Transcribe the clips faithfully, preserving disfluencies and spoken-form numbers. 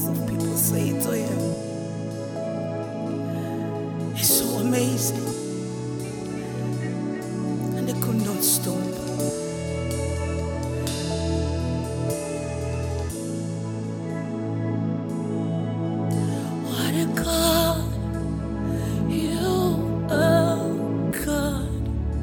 Some people say to him, it's so amazing. And they could not stop. What a God, you are God.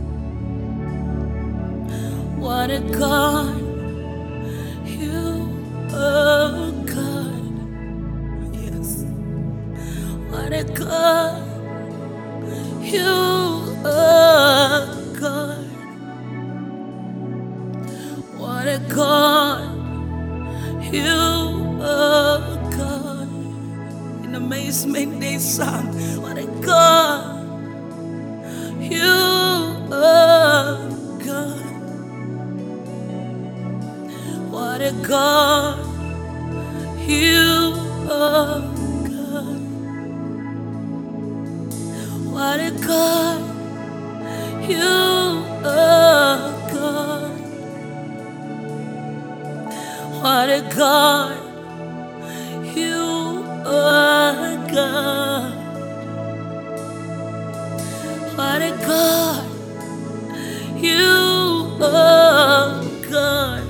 What a God, you are God. Yes. What a God, you are God. What a God, you are God. In amazement they sang, what a God, you are God. What a God, you are God. What a God, you are God. What a God, you are God. What a God, you are God.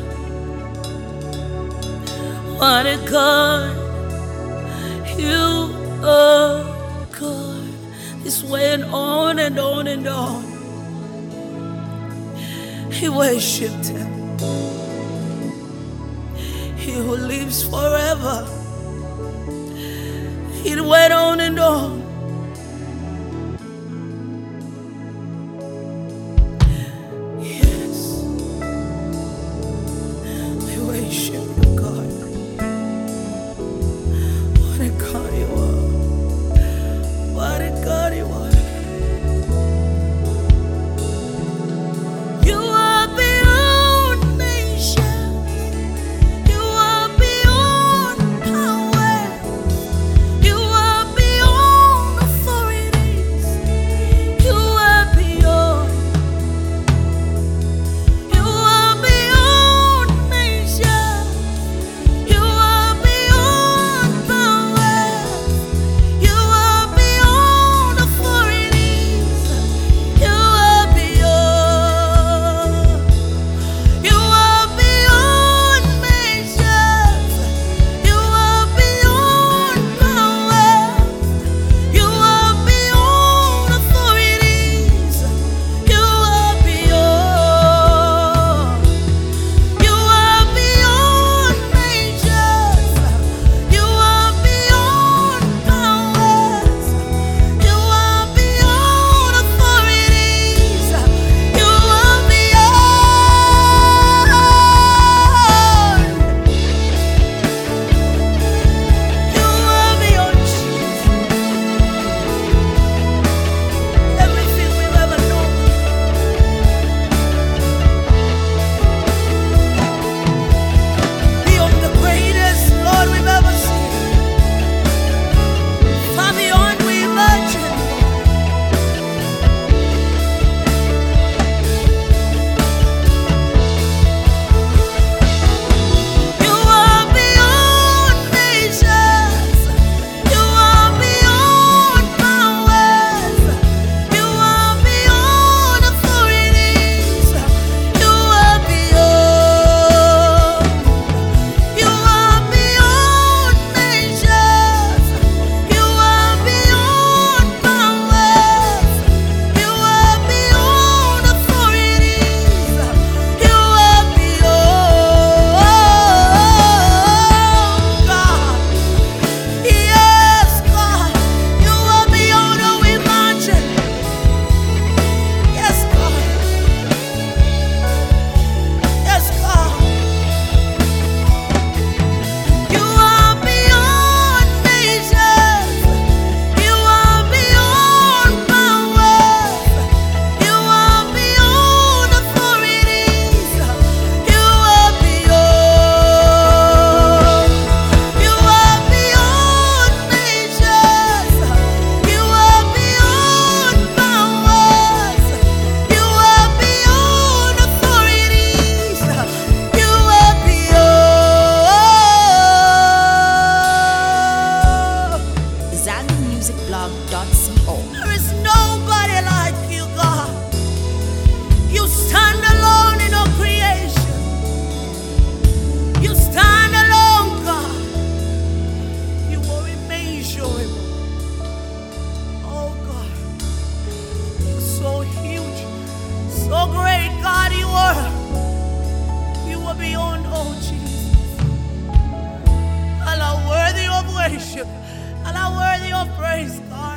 What a God, you are God. This went on and on and on. He worshipped him. He who lives forever. It went on and on. Yes, we worship you, God. What a God you are. What a God you are. You are beyond nations. You are beyond power. You are beyond worship. Allah worthy of praise, God.